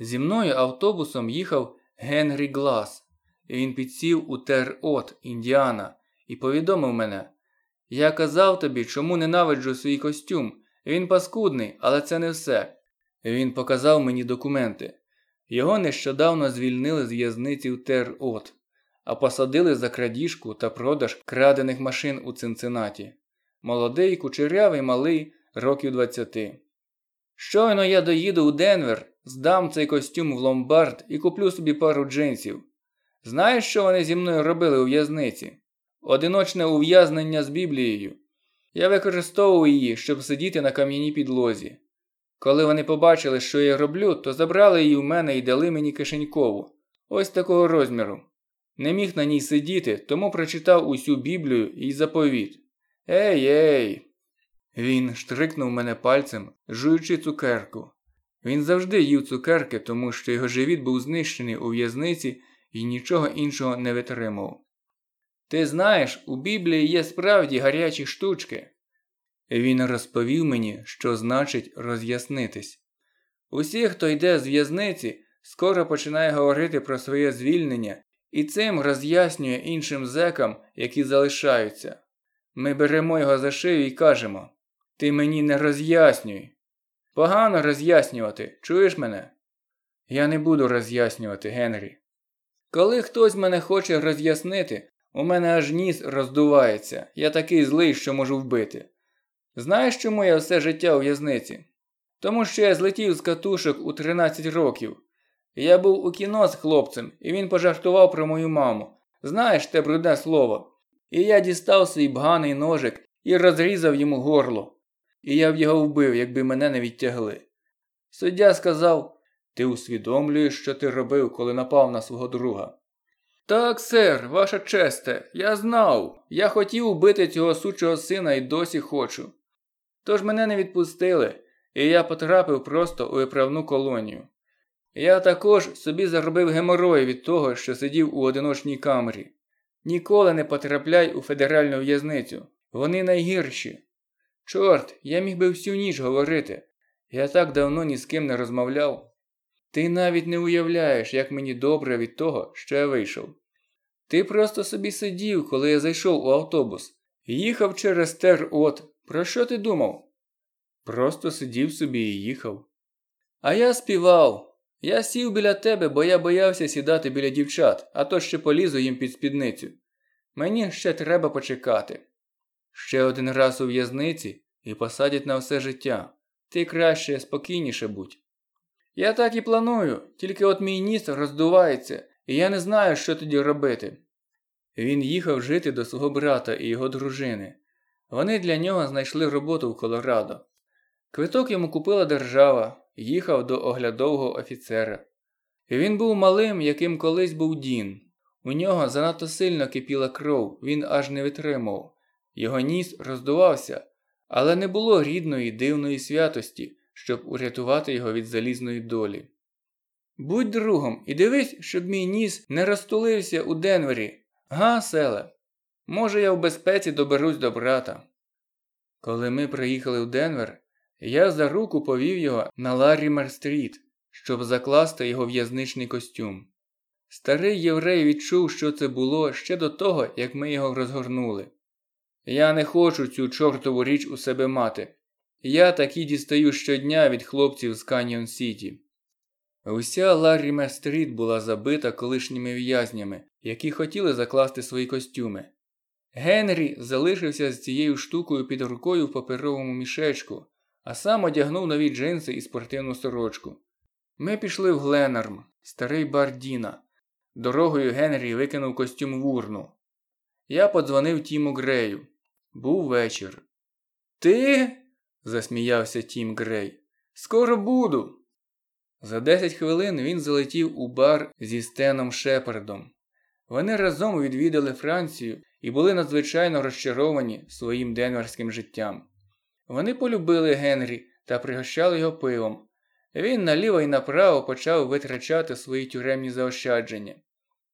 Зі мною автобусом їхав Генрі Глас. Він підсів у Тер-От, Індіана, і повідомив мене: «Я казав тобі, чому ненавиджу свій костюм. Він паскудний, але це не все». Він показав мені документи. Його нещодавно звільнили з в'язниці в Тер-От, а посадили за крадіжку та продаж крадених машин у Цинциннаті. Молодий, кучерявий, малий, років 20. «Щойно я доїду у Денвер, здам цей костюм в ломбард і куплю собі пару джинсів. Знаєш, що вони зі мною робили у в'язниці? Одиночне ув'язнення з Біблією. Я використовував її, щоб сидіти на кам'яній підлозі. Коли вони побачили, що я роблю, то забрали її в мене і дали мені кишенькову. Ось такого розміру. Не міг на ній сидіти, тому прочитав усю Біблію і заповіт. Ей! Він штрикнув мене пальцем, жуючи цукерку. Він завжди їв цукерки, тому що його живіт був знищений у в'язниці і нічого іншого не витримував. Ти знаєш, у Біблії є справді гарячі штучки. Він розповів мені, що значить роз'яснитись. Усі, хто йде з в'язниці, скоро починає говорити про своє звільнення і цим роз'яснює іншим зекам, які залишаються. Ми беремо його за шию і кажемо: «Ти мені не роз'яснюй». Погано роз'яснювати, чуєш мене? Я не буду роз'яснювати, Генрі. Коли хтось мене хоче роз'яснити, у мене аж ніс роздувається, я такий злий, що можу вбити. Знаєш, чому я все життя у в'язниці? Тому що я злетів з катушок у 13 років. Я був у кіно з хлопцем, і він пожартував про мою маму. Знаєш те брудне слово? І я дістав свій бганий ножик і розрізав йому горло. І я б його вбив, якби мене не відтягли. Суддя сказав: «Ти усвідомлюєш, що ти робив, коли напав на свого друга?» «Так, сер, ваша честе, я знав. Я хотів убити цього сучого сина і досі хочу. Тож мене не відпустили, і я потрапив просто у виправну колонію. Я також собі заробив геморой від того, що сидів у одиночній камері. Ніколи не потрапляй у федеральну в'язницю. Вони найгірші. Чорт, я міг би всю ніч говорити. Я так давно ні з ким не розмовляв. Ти навіть не уявляєш, як мені добре від того, що я вийшов. Ти просто собі сидів, коли я зайшов у автобус. Їхав через Тер-От. Про що ти думав?» «Просто сидів собі і їхав». «А я співав. Я сів біля тебе, бо я боявся сідати біля дівчат, а то ще полізу їм під спідницю. Мені ще треба почекати. Ще один раз у в'язниці і посадять на все життя. Ти краще спокійніше будь». «Я так і планую, тільки от мій ніс роздувається, і я не знаю, що тоді робити». Він їхав жити до свого брата і його дружини. Вони для нього знайшли роботу в Колорадо. Квиток йому купила держава, їхав до оглядового офіцера. Він був малим, яким колись був Дін. У нього занадто сильно кипіла кров, він аж не витримав. Його ніс роздувався, але не було рідної дивної святості, щоб урятувати його від залізної долі. «Будь другом і дивись, щоб мій ніс не розтулився у Денвері. Га, селе? Може, я в безпеці доберусь до брата». Коли ми приїхали в Денвер, я за руку повів його на Ларрімер-стріт, щоб закласти його в'язничний костюм. Старий єврей відчув, що це було ще до того, як ми його розгорнули. «Я не хочу цю чортову річ у себе мати. Я такі дістаю щодня від хлопців з Каньйон-Сіті». Уся Ларрімер-стріт була забита колишніми в'язнями, які хотіли закласти свої костюми. Генрі залишився з цією штукою під рукою в паперовому мішечку, а сам одягнув нові джинси і спортивну сорочку. Ми пішли в Гленарм, старий бар Діна. Дорогою Генрі викинув костюм в урну. Я подзвонив Тіму Грею. Був вечір. «Ти?» – засміявся Тім Грей. «Скоро буду». За 10 хвилин він залетів у бар зі Стеном Шепардом. Вони разом відвідали Францію і були надзвичайно розчаровані своїм денверським життям. Вони полюбили Генрі та пригощали його пивом. Він наліво і направо почав витрачати свої тюремні заощадження.